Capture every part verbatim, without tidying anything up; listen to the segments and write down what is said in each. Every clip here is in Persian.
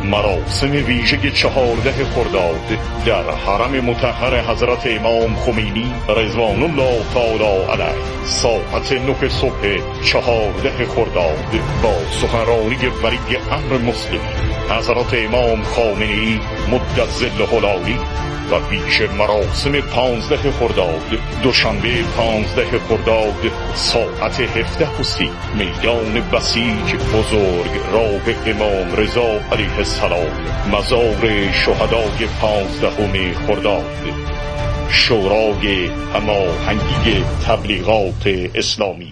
مراسم ویژه چهارده خرداد در حرم مطهر حضرت امام خمینی رضوان الله تعالی علیه ساعت نه صبح چهارده خرداد با سخنرانی ولی امر مسلمین حضرت امام خامنه‌ای مدظله العالی و پیش مراسم پانزده خرداد دوشنبه پانزده خرداد ساعت هفده و سی میدان بسیج بزرگ راه امام رضا علیه السلام مزار شهدای پانزدهم خرداد شورای هماهنگی تبلیغات اسلامی.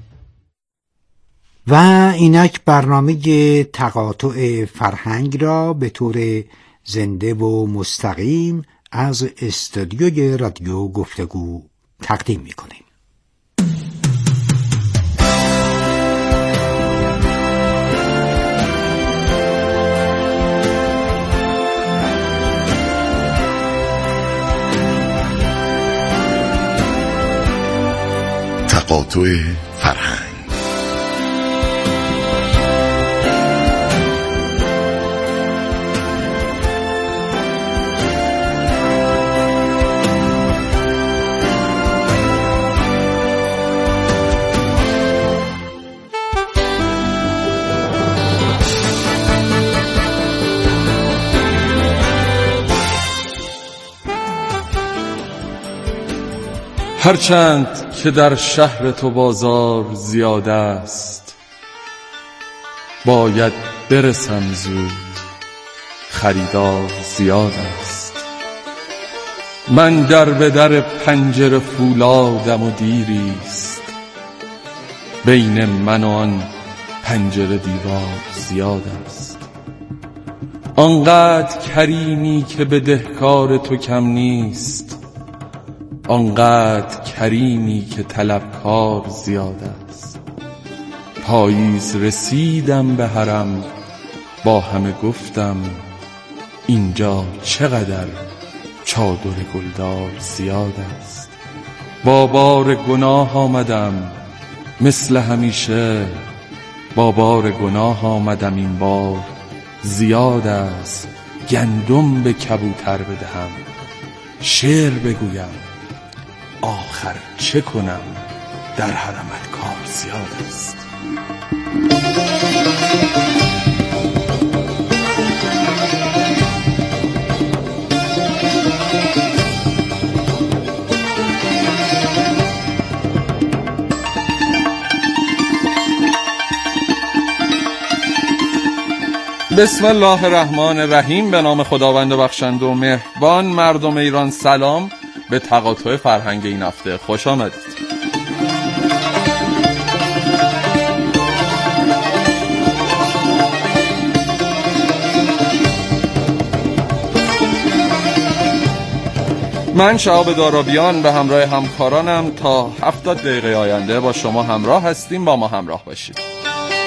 و اینک برنامه تقاطع فرهنگ را به طور زنده و مستقیم از استودیوی رادیو گفتگو تقدیم می‌کنیم. تقاطع فرهنگ. هرچند که در شهر تو بازار زیاد است، باید برسم زود، خریدار زیاد است. من در به در پنجره فولادم و دیریست، بین من و آن پنجره دیوار زیاد است. آنقدر کریمی که بدهکار تو کم نیست، آنقدر کریمی که طلبکار زیاد است. پاییز رسیدم به حرم، با همه گفتم اینجا چقدر چادر گلدار زیاد است. با بار گناه آمدم مثل همیشه، با بار گناه آمدم این بار زیاد است. گندم به کبوتر بدهم، شعر بگویم، آخر چه کنم، در حرمت کار زیاد است. بسم الله الرحمن الرحیم. به نام خداوند بخشنده و مهربان. مردم ایران سلام. به تقاطع فرهنگ این هفته خوش آمدید. من شهاب دارابیان به همراه همکارانم تا هفتاد دقیقه آینده با شما همراه هستیم. با ما همراه باشید.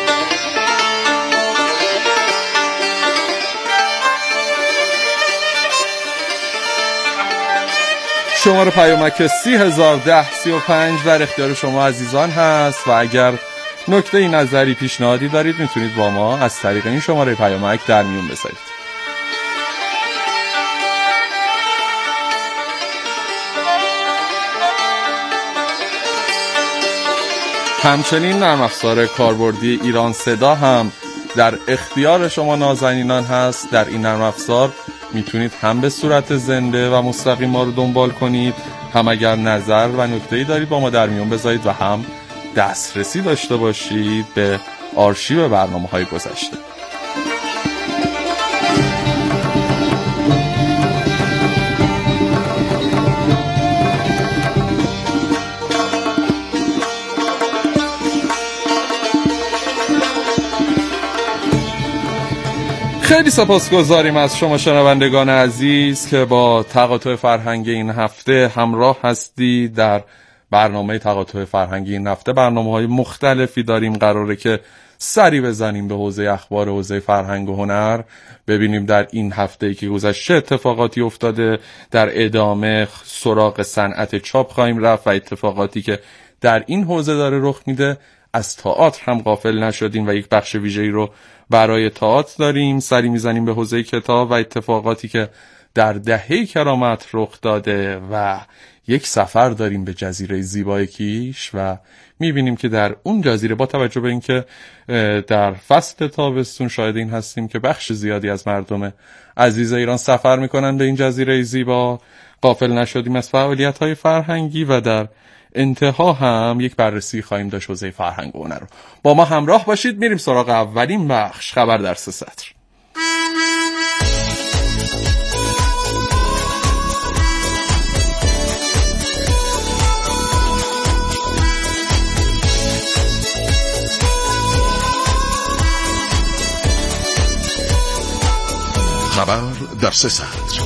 شماره پیامک سی هزار ده سی و پنج در اختیار شما عزیزان هست و اگر نکته نظری پیشنهادی دارید میتونید با ما از طریق این شماره پیامک در میون بذارید. همچنین نرم افزار کاربردی ایران صدا هم در اختیار شما نازنینان هست. در این نرم افزار میتونید هم به صورت زنده و مستقیم ما رو دنبال کنید، هم اگر نظر و نکته‌ای دارید با ما در میون بذارید و هم دسترسی داشته باشید به آرشیو برنامه‌های گذشته. خیلی سپاسگزاریم از شما شنوندگان عزیز که با تقاطع فرهنگ این هفته همراه هستید. در برنامه تقاطع فرهنگ این هفته برنامه‌های مختلفی داریم. قراره که سری بزنیم به حوزه اخبار، حوزه فرهنگ و هنر، ببینیم در این هفته‌ای که گذشت چه اتفاقاتی افتاده. در ادامه سراغ صنعت چاپ خواهیم رفت و اتفاقاتی که در این حوزه داره رخ میده. از تئاتر هم غافل نشدیم و یک بخش ویژه‌ای رو برای تئاتر داریم. سری میزنیم به حوزه کتاب و اتفاقاتی که در دهه کرامت رخ داده و یک سفر داریم به جزیره زیبای کیش و میبینیم که در اون جزیره با توجه به اینکه در فصل تابستون شاهد این هستیم که بخش زیادی از مردم عزیز ایران سفر میکنن به این جزیره زیبا، غافل نشدیم از فعالیت‌های فرهنگی و در انتها هم یک بررسی خواهیم داشت حوزه فرهنگ و هنر رو. با ما همراه باشید. میریم سراغ اولین بخش، خبر در سه سطر. خبر در سه سطر.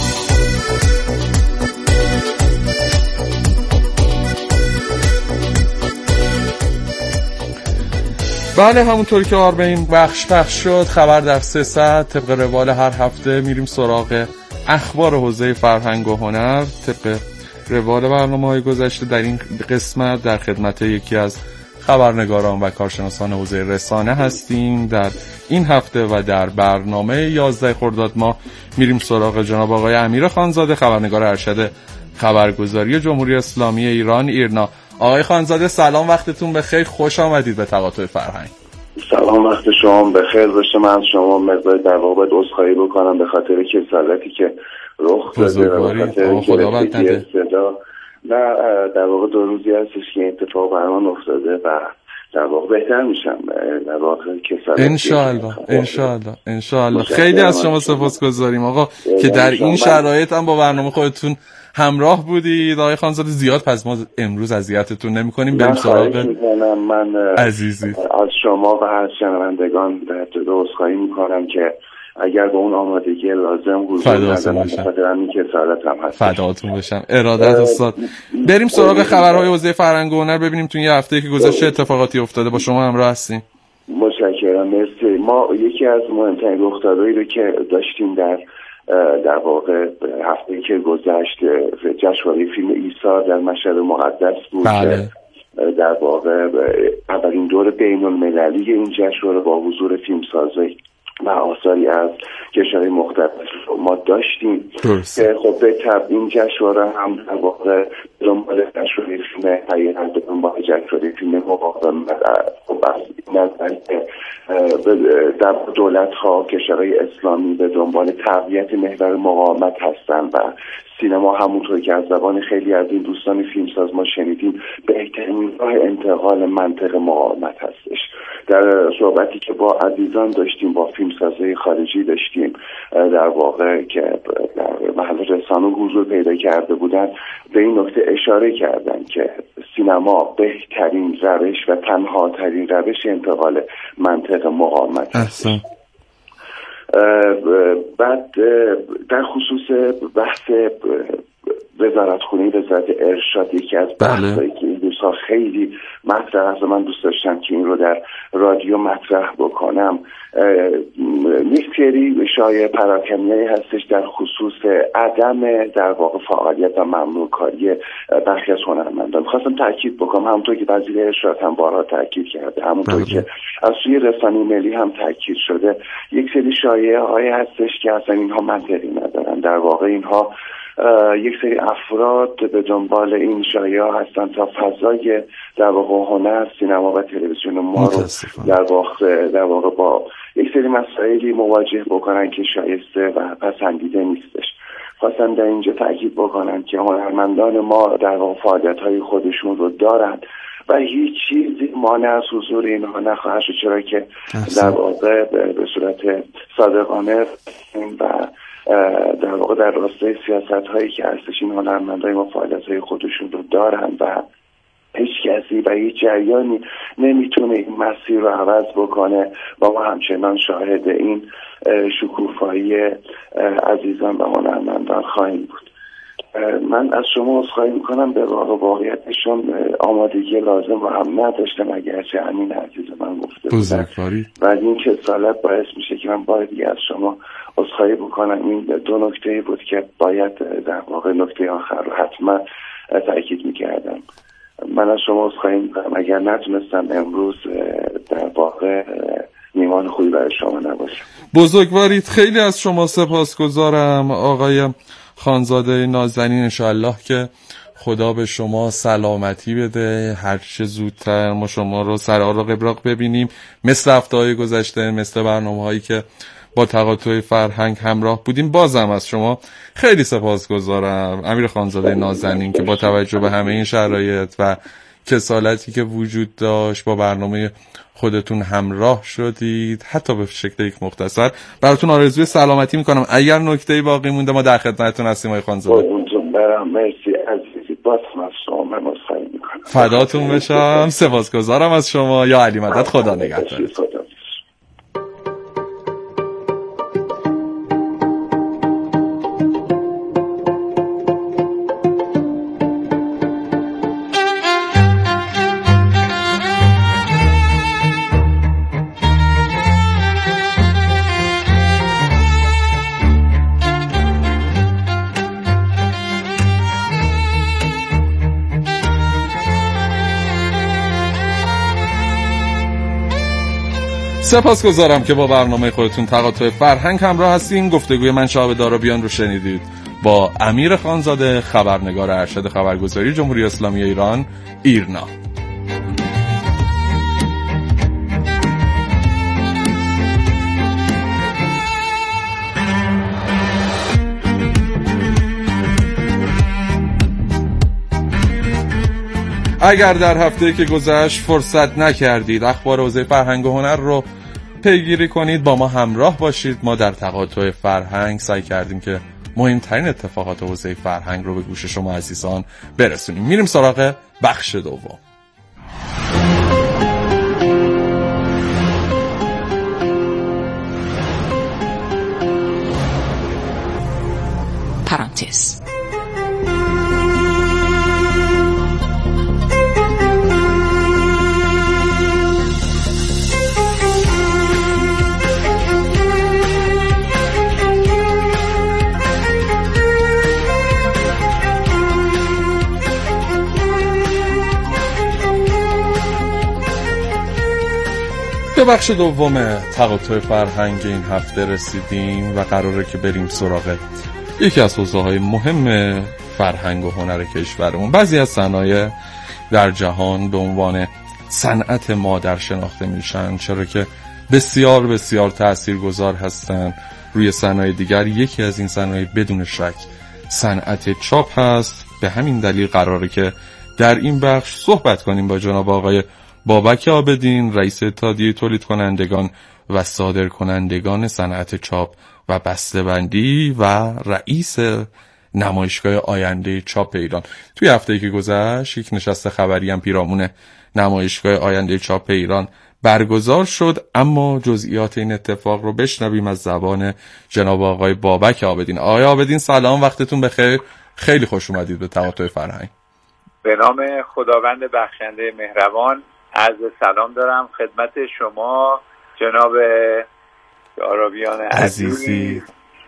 بله، همونطوری که آر به این بخش پخش شد، خبر در سه سطر. طبق روال هر هفته میریم سراغ اخبار حوزه فرهنگ و هنر. طبق روال برنامه‌های گذشته در این قسمت در خدمت یکی از خبرنگاران و کارشناسان حوزه رسانه هستیم. در این هفته و در برنامه یازده خرداد ماه میریم سراغ جناب آقای امیر خانزاده، خبرنگار ارشد خبرگزاری جمهوری اسلامی ایران ایرنا. آقای خانزاده سلام، وقتتون بخیر، خوش آمدید به تقاطع فرهنگ. سلام، وقت شما بخیر باشه. من از شما مقدار در واقع عذرخواهی بکنم به خاطر کسالتی که رخ داده و به خاطر گرفتگی صدا. نه در واقع دو روزی هستش که اتفاق برام افتاده و در واقع بهتر میشم. در واقع کسالت انشاءالله انشاءالله انشاءالله. خیلی از شما سپاسگزاریم آقا که در این شرایط هم با برنامه خودتون همراه بودید. آقای خانزاده زیاد پس ما امروز اذیتتون نمی‌کنیم، بریم سراغ من عزیزی. از شما و از شنوندگان عذرخواهی می‌کنم که اگر به اون آمادگی لازم حضور ندارم، بخاطر همین که سالت هم هست. فداتون بشم. ارادت استاد. بریم سراغ خبرهای حوزه فرهنگ و هنر، ببینیم تو این هفته که گذشته اتفاقاتی افتاده. با شما همراه هستیم. متشکرم، مرسی. ما یکی از مهمترین رخدادهایی رو که داشتیم در در واقع هفته که گذشت جشنواره فیلم ایثار در مشهد مقدس بود. بله. در واقع اولین دور بین المللی این جشنواره با حضور فیلمسازی و آثاری از کشورهای مختلف ما داشتیم که خب به طبع این جشنواره هم در واقع دنبال جشنواره فیلم حقیقت، دنبال جشنواره فیلم مقاومت خب از این نظر که در دولت‌ها کشورهای اسلامی به دنبال تقویت محور مقاومت هستند و سینما همونطور که از زبان خیلی از این دوستان فیلمساز ما شنیدیم بهترین راه انتقال منطق مقاومت هستش. در صحبتی که با عزیزان داشتیم، با فیلمسازهای خارجی داشتیم، در واقع که در محل رسانه حضور پیدا کرده بودن، به این نکته اشاره کردن که سینما بهترین روش و تنها ترین روش انتقال منطق مقاومت هست. بعد در خصوص بحث وزارتخونه وزارت ارشاد، یکی از بحثایی که این دوستا خیلی مطرح است، من دوست داشتم که این رو در رادیو مطرح بکنم. یک سری شایعه پراکنی هستش در خصوص عدم در واقع فعالیت و ممنوع کاری برخی از هنرمندان. خواستم تاکید بکنم، همونطور که وزیر ارشاد هم بارها تاکید کرده، همونطور که از سوی رسانه ملی هم تاکید شده، یک سری شایعه هایی هستش که اصلا اینها منطقی ندارن. در واقع اینها یک سری افراد به دنبال این شایعه هستن تا فضای در واقع هنر، سینما و تلویزیون ما رو در واقع در واقع با یک سری مسائلی مواجه بکنن که شایسته و پسندیده نیستش. خواستم در اینجا تاکید بکنم که هنرمندان ما در واقع فعالیت‌های خودشون رو دارن و هیچ چیزی مانع از حضور اینها نخواهد شد، چرا که در واقع به صورت صادقانه و در واقع در راستای سیاست هایی که هستش این هنرمندای ما فعالیت های خودشون رو دارن و هیچ کسی و هیچ جریانی نمیتونه این مسیر رو عوض بکنه و ما همچنان شاهد این شکوفایی عزیزان و هنرمندان خواهیم بود. من از شما عذرخواهی میکنم، به واقعیتشون آمادگی لازم رو هم نداشتم، اگرچه همین عزیز من گفته بودن، ولی این کسالت باعث میشه که من باید از شما عذرخواهی بکنم. این دو نکته بود که باید در واقع نکته آخر رو حتما تاکید میکردم. من از شما عذرخواهی میکنم اگر نتونستم امروز در واقع نیمه پیمان خوبی برای شما نباشه. بزرگوارید، خیلی از شما سپاسگزارم آقای خانزاده نازنین. انشاءالله که خدا به شما سلامتی بده، هر چه زودتر ما شما رو سر آرا قبراق ببینیم، مثل هفته‌های گذشته، مثل برنامه‌هایی که با تقاطع فرهنگ همراه بودیم. بازم از شما خیلی سپاسگزارم امیر خانزاده نازنین که با توجه به همه این شرایط و کسالتی که وجود داشت با برنامه خودتون همراه شدید، حتی به شکل یک مختصر. براتون آرزوی سلامتی میکنم. اگر نکته‌ای باقی مونده ما در خدمتتون هستیم آقای خانزاده. قربونتون برم، مرسی عزیزی، باز از شما من مصاحبه میکنم. فداتون بشم، سپاسگزارم از شما. یا علی مدد، خدا نگهدارت. سپاسگزارم که با برنامه خودتون تقاطع فرهنگ همراه هستین. گفتگوی من شهاب دارابیان رو شنیدید با امیر خانزاده، خبرنگار ارشد خبرگزاری جمهوری اسلامی ایران ایرنا. اگر در هفته که گذشت فرصت نکردید اخبار حوزه فرهنگ و هنر رو پیگیری کنید، با ما همراه باشید. ما در تقاطع فرهنگ سعی کردیم که مهمترین اتفاقات حوزه فرهنگ رو به گوش شما عزیزان برسونیم. میریم سراغ بخش دوم. پرانتز. به بخش دوم تقاطع فرهنگ این هفته رسیدیم و قراره که بریم سراغ یکی از حوزه‌های مهم فرهنگ و هنر کشورمون. بعضی از صنایع در جهان به عنوان صنعت مادر شناخته میشن، چرا که بسیار بسیار تاثیرگذار هستن روی صنایع دیگر. یکی از این صنایع بدون شک صنعت چاپ هست. به همین دلیل قراره که در این بخش صحبت کنیم با جناب آقای بابک عابدین، رئیس اتحادیه تولید کنندگان و صادر کنندگان صنعت چاپ و بسته‌بندی و رئیس نمایشگاه آینده چاپ ایران. توی هفته‌ای که گذشت یک نشست خبری هم پیرامون نمایشگاه آینده چاپ ایران برگزار شد، اما جزئیات این اتفاق رو بشنویم از زبان جناب آقای بابک عابدین. آقای عابدین سلام، وقتتون بخیر، خیلی خوش اومدید به تقاطع فرهنگ. به نام خداوند بخشنده مهربان عرض سلام دارم خدمت شما جناب دارابیان عزیزی،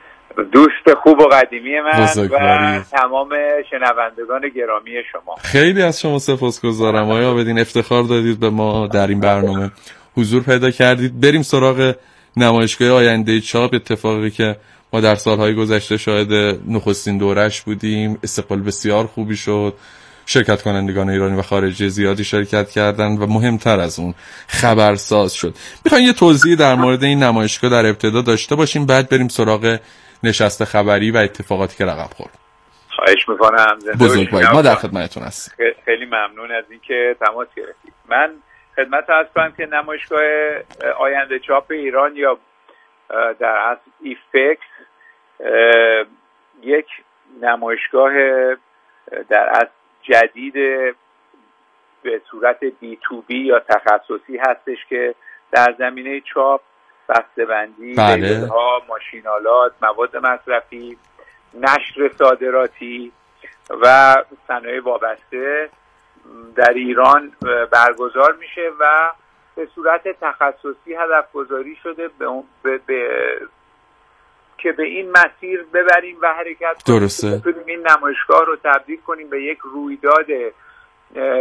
دوست خوب و قدیمی من و تمام شنوندگان گرامی شما. خیلی از شما سپاسگزارم آقای عابدین، افتخار دادید به ما در این برنامه حضور پیدا کردید. بریم سراغ نمایشگاه آینده چاپ، اتفاقی که ما در سالهای گذشته شاهد نخستین دورش بودیم. استقبال بسیار خوبی شد، شرکت کنندگان ایرانی و خارجی زیادی شرکت کردند و مهمتر از اون خبرساز شد. میخواین یه توضیح در مورد این نمایشگاه در ابتدا داشته باشیم، بعد بریم سراغ نشست خبری و اتفاقاتی که رقم خورد. خواهش میکنم. بزرگوارید، ما در خدمتتون هستیم. خیلی ممنون از اینکه تماس گرفتید. من خدمت عرض کنم که نمایشگاه آینده چاپ ایران یا در اصل ایفکس یک نمایشگاه در اصل جدید به صورت بی تو بی یا تخصصی هستش که در زمینه چاپ، بسته‌بندی، لیبل‌ها، ماشین‌آلات، مواد مصرفی، نشر صادراتی و صنایع وابسته در ایران برگزار میشه و به صورت تخصصی هدف گذاری شده به, به, به که به این مسیر ببریم و حرکت درسته. کنیم. این نمایشگاه رو تبدیل کنیم به یک رویداد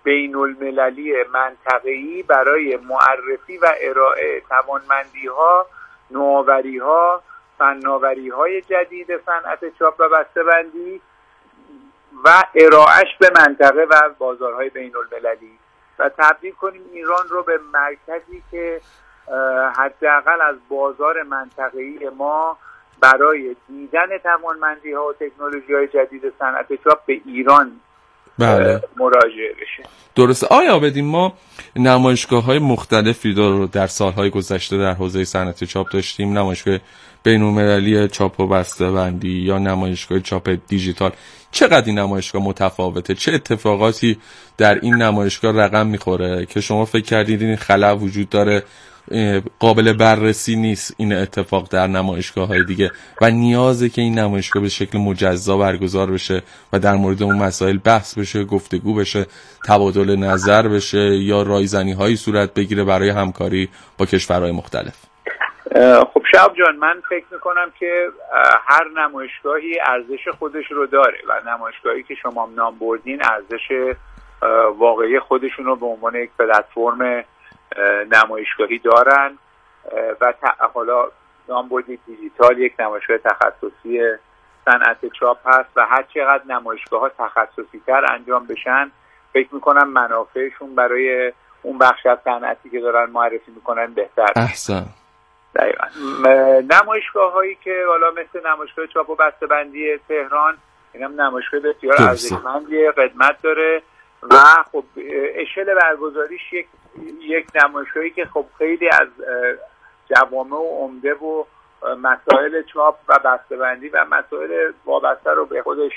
بین المللی منطقه‌ای برای معرفی و ارائه توانمندی‌ها، نوآوری‌ها، فناوری‌های جدید صنعت چاپ و بسته‌بندی و ارائهش به منطقه و بازارهای بین المللی و تبدیل کنیم ایران رو به مرکزی که حداقل از بازار منطقه‌ای ما برای دیدن توانمندی‌ها و تکنولوژی‌های جدید صنعت چاپ به ایران بله. مراجعه بشه. درسته. آیا بدیم ما نمایشگاه‌های مختلفی رو در سال‌های گذشته در حوزه صنعت چاپ داشتیم، نمایشگاه بین‌المللی چاپ و بسته‌بندی یا نمایشگاه چاپ دیجیتال. چقدر این نمایشگاه متفاوته؟ چه اتفاقاتی در این نمایشگاه رقم میخوره که شما فکر کردید این خلأ وجود داره، قابل بررسی نیست این اتفاق در نمایشگاه‌های دیگه و نیازه که این نمایشگاه به شکل مجزا برگزار بشه و در مورد اون مسائل بحث بشه، گفتگو بشه، تبادل نظر بشه یا رایزنی‌هایی صورت بگیره برای همکاری با کشورهای مختلف؟ خب شهاب جان، من فکر میکنم که هر نمایشگاهی ارزش خودش رو داره و نمایشگاهی که شما نام بردین ارزش واقعی خودشون رو به عنوان یک پلتفرم نمایشگاهی دارن و حالا نام بردید دیجیتال یک نمایشگاه تخصصی صنعت چاپ هست و هر چقدر نمایشگاه ها تخصصی تر انجام بشن فکر میکنم منافعشون برای اون بخش از صنعتی که دارن معرفی میکنن بهتر. احسن. دقیقاً. نمایشگاه هایی که حالا مثل نمایشگاه چاپ و بسته‌بندی تهران، اینم نمایشگاه بسیار ارزشمندی، قدمت داره و خب اشل برگزاریش یک یک نمایشگاهی که خب خیلی از جوامع و عمده و مسائل چاپ و بسته‌بندی و مسائل وابسته رو به خودش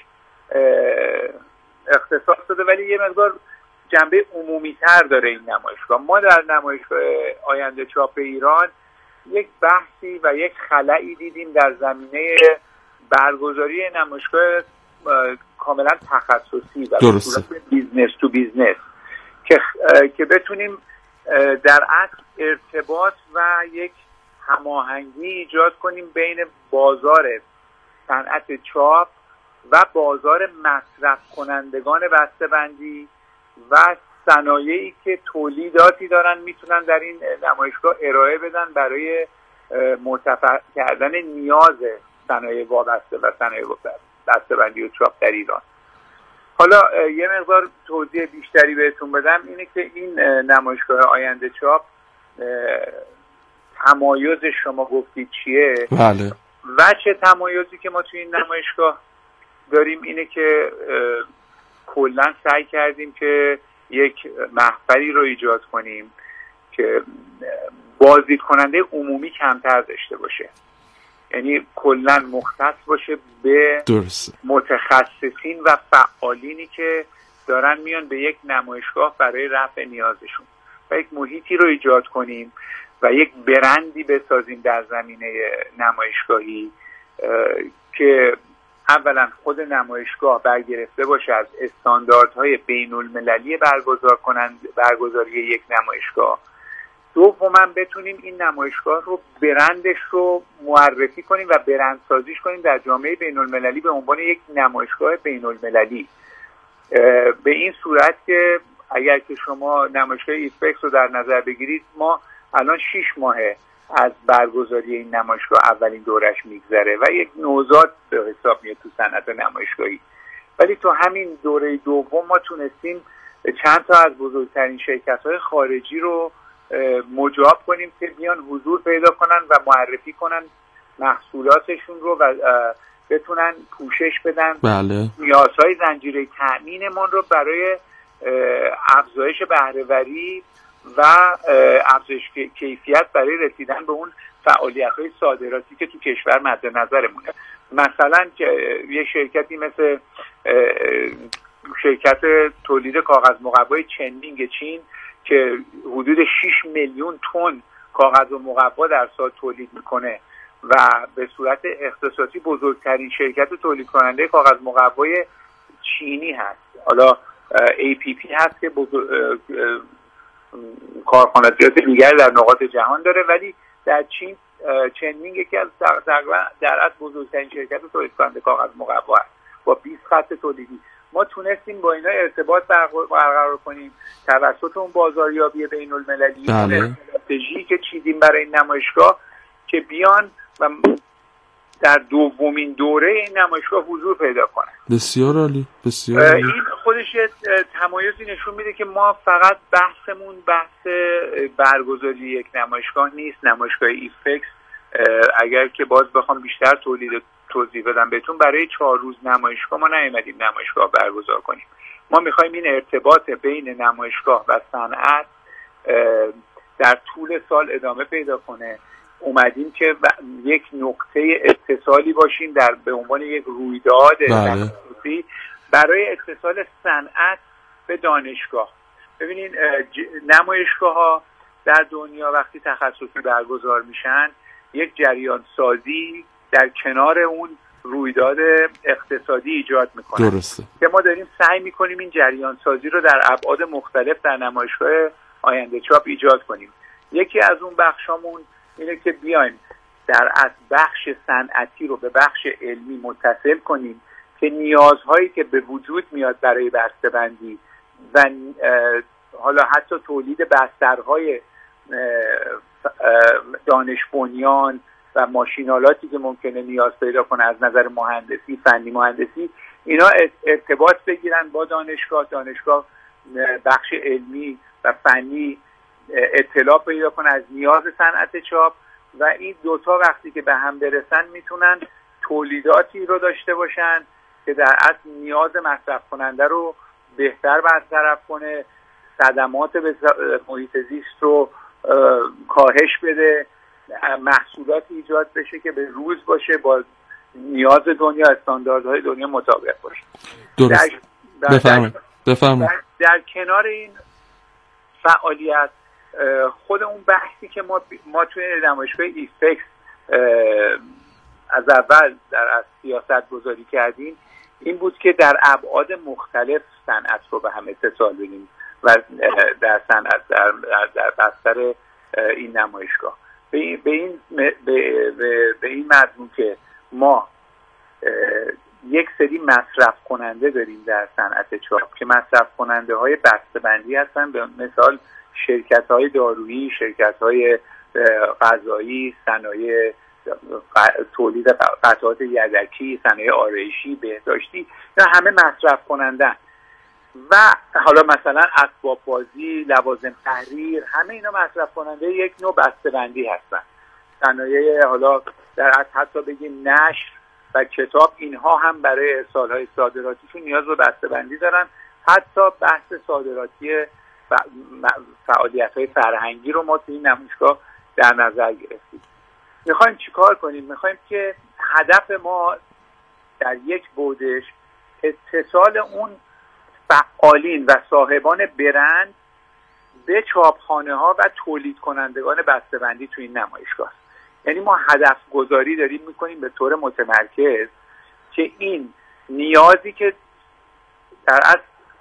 اختصاص داده، ولی یه مقدار جنبه عمومی تر داره این نمایشگاه. ما در نمایشگاه آینده چاپ ایران یک بحثی و یک خلایی دیدیم در زمینه برگزاری نمایشگاه کاملا تخصصی و به صورت بیزنس تو بیزنس که که بتونیم در اصل ارتباط و یک هماهنگی ایجاد کنیم بین بازار صنعت چاپ و بازار مصرف کنندگان بسته‌بندی و صنایعی که تولیداتی دارن میتونن در این نمایشگاه ارائه بدن برای مرتفع کردن نیاز صنایع وابسته و صنایع بسته‌بندی و چاپ در ایران. حالا یه مقدار توضیح بیشتری بهتون بدم اینه که این نمایشگاه آینده چاپ تمایز شما گفتید چیه؟ بله. و چه تمایزی که ما توی این نمایشگاه داریم اینه که کلاً سعی کردیم که یک محفلی رو ایجاد کنیم که بازدید کننده عمومی کمتر داشته باشه، یعنی کلاً مختص باشه به درست. متخصصین و فعالینی که دارن میان به یک نمایشگاه برای رفع نیازشون و یک محیطی رو ایجاد کنیم و یک برندی بسازیم در زمینه نمایشگاهی که اولا خود نمایشگاه برگرفته باشه از استانداردهای بین المللی برگزار کنند برگزاری یک نمایشگاه. دوما بتونیم این نمایشگاه رو برندش رو معرفی کنیم و برندسازیش کنیم در جامعه بین المللی به عنوان یک نمایشگاه بین المللی، به این صورت که اگر که شما نمایشگاه ایفکس رو در نظر بگیرید ما الان شش ماهه از برگزاری این نمایشگاه اولین دورش میگذره و یک نوزاد به حساب میاد تو صنعت نمایشگاهی، ولی تو همین دوره دوم ما تونستیم چند تا از بزرگترین شرکت‌های خارجی رو مجاب کنیم که بیان حضور پیدا کنن و معرفی کنن محصولاتشون رو و بتونن پوشش بدن بله. نیازهای زنجیره تأمینمون رو برای افزایش بهره‌وری و افزایش کیفیت برای رسیدن به اون فعالیت‌های صادراتی که تو کشور مد نظرمونه. مثلا یه شرکتی مثل شرکت تولید کاغذ مقوای چنمینگ چین که حدود شش میلیون تن کاغذ و مقوا در سال تولید میکنه و به صورت اختصاصی بزرگترین شرکت تولید کننده کاغذ مقوای چینی هست. حالا ای پی پی هست که بزرگ... کارخانجات دیگر در نقاط جهان داره، ولی در چین چنمینگ یکی از تقریبا در از بزرگترین شرکت تولید کننده کاغذ مقوا است با بیست خط تولیدی. ما تونستیم با اینا ارتباط برقرار کنیم توسط اون بازاریابی بین المللی، اون استراتژی که چیدیم برای این نمایشگاه که بیان و در دومین دوره این نمایشگاه حضور پیدا کنه. بسیار عالی، بسیار عالی. این خودش تمایزی نشون میده که ما فقط بحثمون بحث برگزاری یک نمایشگاه نیست. نمایشگاه ایفکس اگر که باز بخوام بیشتر تولید توضیح بدم بهتون، برای چهار روز نمایشگاه ما نیومدیم نمایشگاه برگزار کنیم. ما میخوایم این ارتباط بین نمایشگاه و صنعت در طول سال ادامه پیدا کنه. اومدیم که یک نقطه اتصالی باشیم در به عنوان یک رویداد تخصصی برای اتصال صنعت به دانشگاه. ببینین نمایشگاه ها در دنیا وقتی تخصصی برگزار میشن یک جریان سازی در کنار اون رویداد اقتصادی ایجاد میکنن. درسته. که ما داریم سعی میکنیم این جریان سازی رو در ابعاد مختلف در نمایشگاه آینده چاپ ایجاد کنیم. یکی از اون بخشامون اینه که بیایم در از بخش صنعتی رو به بخش علمی متصل کنیم که نیازهایی که به وجود میاد برای بسته‌بندی و حالا حتی تولید بسترهای دانش بنیان و ماشینالاتی که ممکنه نیاز پیدا کنه از نظر مهندسی، فنی مهندسی، اینا ارتباط بگیرن با دانشگاه. دانشگاه بخش علمی و فنی اطلاع پیدا کنه از نیاز صنعت چاپ و این دوتا وقتی که به هم برسن میتونن تولیداتی رو داشته باشن که در اصل نیاز مصرف کننده رو بهتر برطرف کنه، صدمات به محیط زیست رو کاهش بده، محصولاتی ایجاد بشه که به روز باشه، با نیاز دنیا، استانداردهای دنیا مطابق باشه. درست. بفرمایید. بفرمایید. در, در کنار این فعالیت خود اون بحثی که ما ما توی نمایشگاه ایفکس از اول در از سیاست گذاری کردیم این بود که در ابعاد مختلف صنعت رو به هم اتصال بدیم و در صنعت در در بستر این نمایشگاه به این به این به, به این مضمون که ما یک سری مصرف کننده داریم در صنعت چاپ که مصرف کننده های بسته‌بندی هستن، به مثال شرکت های دارویی، شرکت های غذایی، صنایع تولید قطعات یدکی، صنایع آرایشی، بهداشتی، اینا همه مصرف کننده و حالا مثلا اسباب بازی، لوازم تحریر، همه اینا مصرف کننده یک نوع بسته‌بندی هستن. صنایع حالا در از حتی بگیم نشر و کتاب، اینها هم برای ارسال‌های صادراتیشون نیاز به بسته‌بندی دارن. حتی بحث صادراتی فعالیت‌های فرهنگی رو ما تو این نمایشگاه در نظر گرفتیم. میخوایم چیکار کنیم؟ میخوایم که هدف ما در یک بودش اتصال اون فعالین و صاحبان برند به چاپخانه ها و تولید کنندگان بسته‌بندی تو این نمایشگاه. یعنی ما هدف گذاری داریم میکنیم به طور متمرکز که این نیازی که در اصل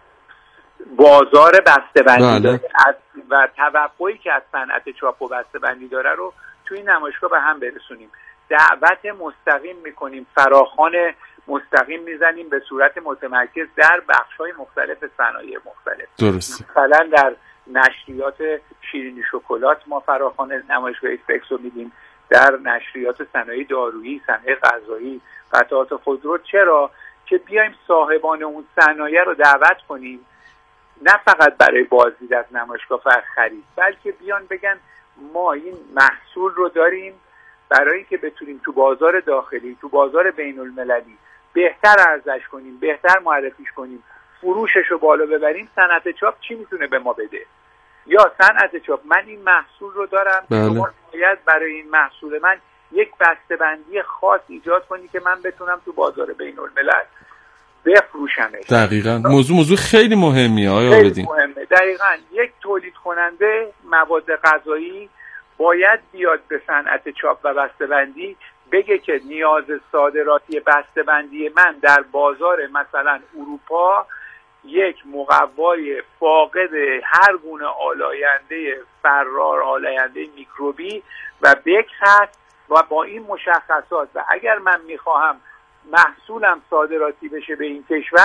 بازار بسته‌بندی داره و توقعی که از صنعت چاپ و بسته‌بندی داره رو توی این نمایشگاه به هم برسونیم. دعوت مستقیم میکنیم، فراخوان مستقیم میزنیم به صورت متمرکز در بخش‌های مختلف صنایع مختلف. درست. مثلا در نشریات شیرینی شکلات ما فراخوان نمایشگاه ایفکس رو میدیم، در نشریات صنایع دارویی، صنایع غذایی، قطعات خودرو. چرا؟ که بیایم صاحبان اون صنایع رو دعوت کنیم، نه فقط برای بازدید از نمایشگاه و خرید، بلکه بیان بگن ما این محصول رو داریم برای اینکه بتونیم تو بازار داخلی، تو بازار بین المللی بهتر عرضش کنیم، بهتر معرفیش کنیم، فروشش رو بالا ببریم. صنعت چاپ چی میتونه به ما بده؟ یا صنعت چاپ من این محصول رو دارم، شما باید برای این محصول من یک بسته‌بندی خاص ایجاد کنی که من بتونم تو بازار بین الملل بفروشمش. دقیقاً. موضوع موضوع خیلی مهمیه آیا خیلی بدین. مهمه. دقیقاً. یک تولید کننده مواد غذایی باید بیاد به صنعت چاپ و بسته‌بندی بگه که نیاز صادراتی بسته‌بندی من در بازار مثلا اروپا یک مقوای فاقد هر گونه آلاینده فرار، آلاینده میکروبی و بکر هست و با این مشخصات و اگر من میخواهم محصولم صادراتی بشه به این کشور،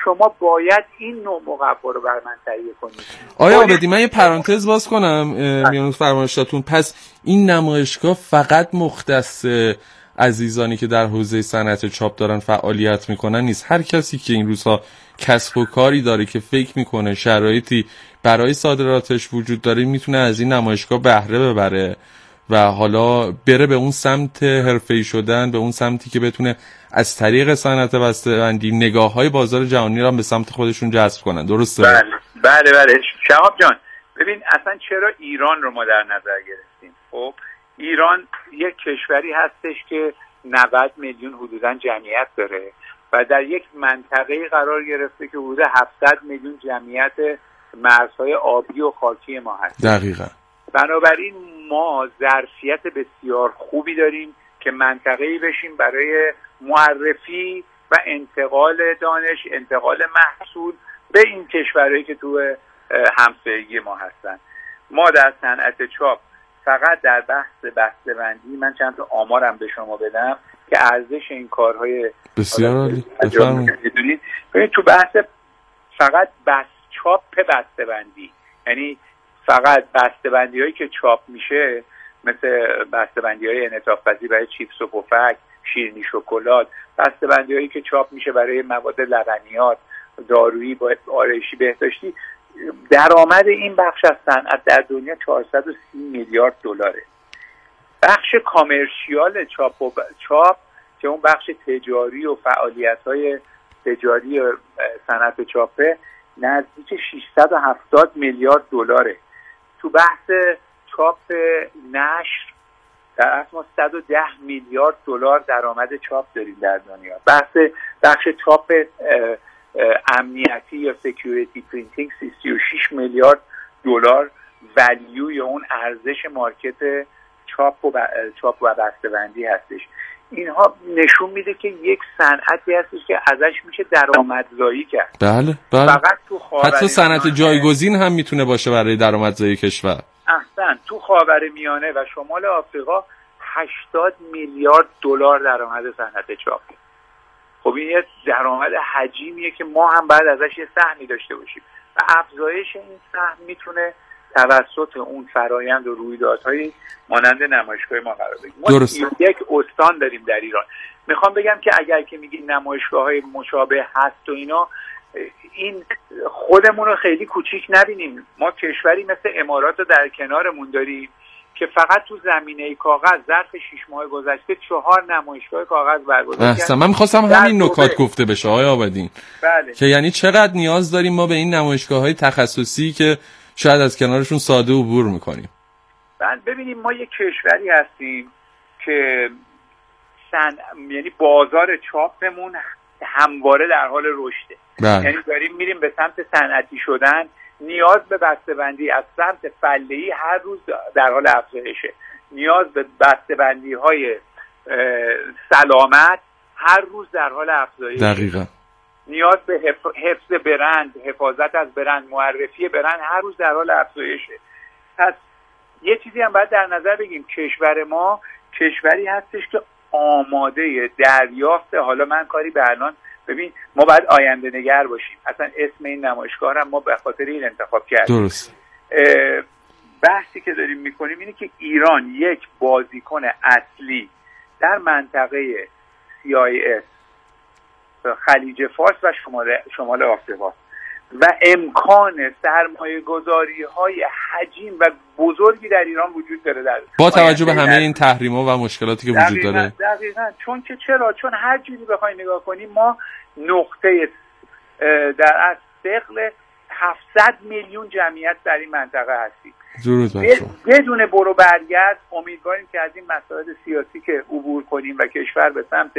شما باید این نوع مقوا رو بر من تهیه کنید. آیا عابدی من یه پرانتز باز کنم میان فرمایشاتون، پس این نمایشگاه فقط مختص عزیزانی که در حوزه صنعت چاپ دارن فعالیت میکنن نیست، هر کسی که این روزها کسب و کاری داره که فکر میکنه شرایطی برای صادراتش وجود داره میتونه از این نمایشگاه بهره ببره و حالا بره به اون سمت حرفه‌ای شدن، به اون سمتی که بتونه از طریق صنعت بسته‌بندی نگاه‌های بازار جهانی را به سمت خودشون جذب کنن. درسته؟ بله بله بله شهاب جان، ببین اصلا چرا ایران رو ما در نظر گرفتیم؟ خب ایران یک کشوری هستش که نود میلیون حدوداً جمعیت داره و در یک منطقه‌ای قرار گرفته که حدود هفتصد میلیون جمعیت مرزهای آبی و خاکی ما هست. دقیقاً. بنابراین ما ظرفیت بسیار خوبی داریم که منطقه‌ای بشیم برای معرفی و انتقال دانش، انتقال محصول به این کشورهایی که تو همسایگی ما هستن. ما در صنعت چاپ فقط در بحث بسته‌بندی، من چند تا آمارم به شما بدم که ارزش این کارهای بسیار عالی بفرمایید. ببین تو بحث فقط بس چاپ بسته‌بندی، یعنی فقط بسته‌بندی هایی که چاپ میشه مثل بسته‌بندی های انعطاف پذیر برای چیپس و پفک، شیرینی، شکلات، بسته‌بندی هایی که چاپ میشه برای مواد لبنیات، دارویی، آرایشی، بهداشتی، درآمد این بخش از صنعت در دنیا چهارصد و سی میلیارد دلاره. بخش کامرشیال چاپ و چاپ که اون بخش تجاری و فعالیت‌های تجاری صنعت چاپه نزدیک ششصد و هفتاد میلیارد دلاره. تو بحث چاپ نشر در اصل ما صد و ده میلیارد دلار درآمد چاپ داریم در دنیا. بحث بخش چاپ امنیتی یا سکیوریتی پرینتینگ سی و شش میلیارد دلار ولیو یا اون ارزش مارکت چاپ و چاپ و بسته‌بندی هستش. اینها نشون میده که یک صنعتی هستش که ازش میشه درآمدزایی کرد. بله بله. فقط تو خاورمیانه، حتی صنعت جایگزین هم میتونه باشه برای درآمدزایی کشور. احسن. تو خاورمیانه و شمال آفریقا هشتاد میلیارد دلار درآمد صنعت چاپ. خب این یه درآمد حجیمیه که ما هم باید ازش یه سهمی داشته باشیم و افزایش این سهم میتونه توسط اون فرایند و رویدادهای مانند نمایشگاه ما قرار بگیره. ما درست. یک استان داریم در ایران. میخوام بگم که اگر که میگی نمایشگاه‌های مشابه هست و اینا، این خودمون رو خیلی کوچیک نبینیم. ما کشوری مثل امارات رو در کنارمون داریم که فقط تو زمینه کاغذ ظرف شش ماه گذشته چهار نمایشگاه کاغذ برگزار کردن. من می‌خواستم همین نکات گفته بشه آقای عابدین. بله. که یعنی چقدر نیاز داریم ما به این نمایشگاه‌های تخصصی که شاید از کنارشون ساده عبور می‌کنیم. بله ببینیم ما یک کشوری هستیم که سن... یعنی بازار چاپمون همواره در حال رشده. بله. یعنی داریم میریم به سمت صنعتی شدن. نیاز به بسته‌بندی از سمت فله‌ای هر روز در حال افزایشه. نیاز به بسته‌بندی‌های سلامت هر روز در حال افزایشه. دقیقاً. نیاز به حفظ برند، حفاظت از برند، معرفی برند هر روز در حال افزایشه. پس یه چیزی هم باید در نظر بگیم، کشور ما کشوری هستش که آماده دریافت، حالا من کاری به الان، ببین ما باید آینده نگر باشیم. اصلا اسم این نمایشگاه هم ما به خاطر این انتخاب کردیم. درست. بحثی که داریم میکنیم اینه که ایران یک بازیکن اصلی در منطقه سی آی اس، خلیج فارس و شمال شمال آفریقا و امکان سرمایه گذاری های حجیم و بزرگی در ایران وجود داره در با توجه به همه این تحریم‌ها و مشکلاتی که وجود داره. دقیقاً. چون که چرا؟ چون هر جوری بخوای نگاه کنیم ما نقطه در از ثقل هفتصد میلیون جمعیت در این منطقه هستیم. درود بر شما. بدون برو برگرد امیدواریم که از این مسائل سیاسی که عبور کنیم و کشور به سمت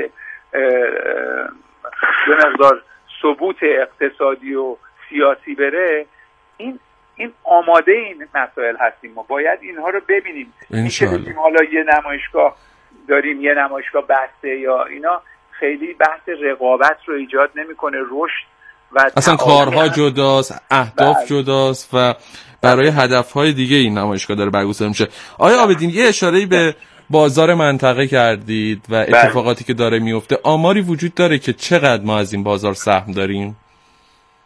به مقدار ثبوت اقتصادی و سیاسی بره. این این آماده این مسائل هستیم. ما باید اینها رو ببینیم. انشالله. حالا یه نمایشگاه داریم، یه نمایشگاه بسته یا اینا خیلی بحث رقابت رو ایجاد نمیکنه. رشد و اصلا کارها جداست، اهداف بله. جداست و برای هدفهای دیگه این نمایشگاه داره برگزار میشه. آیا عابدین یه اشاره‌ای به بازار منطقه کردید و اتفاقاتی بله. که داره میفته، آماری وجود داره که چقدر ما از این بازار سهم داریم؟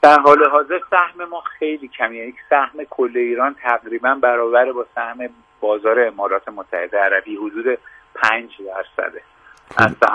در حال حاضر سهم ما خیلی کمیه. یک سهم کل ایران تقریبا برابر با سهم بازار امارات متحده عربی، حدود پنج درصده از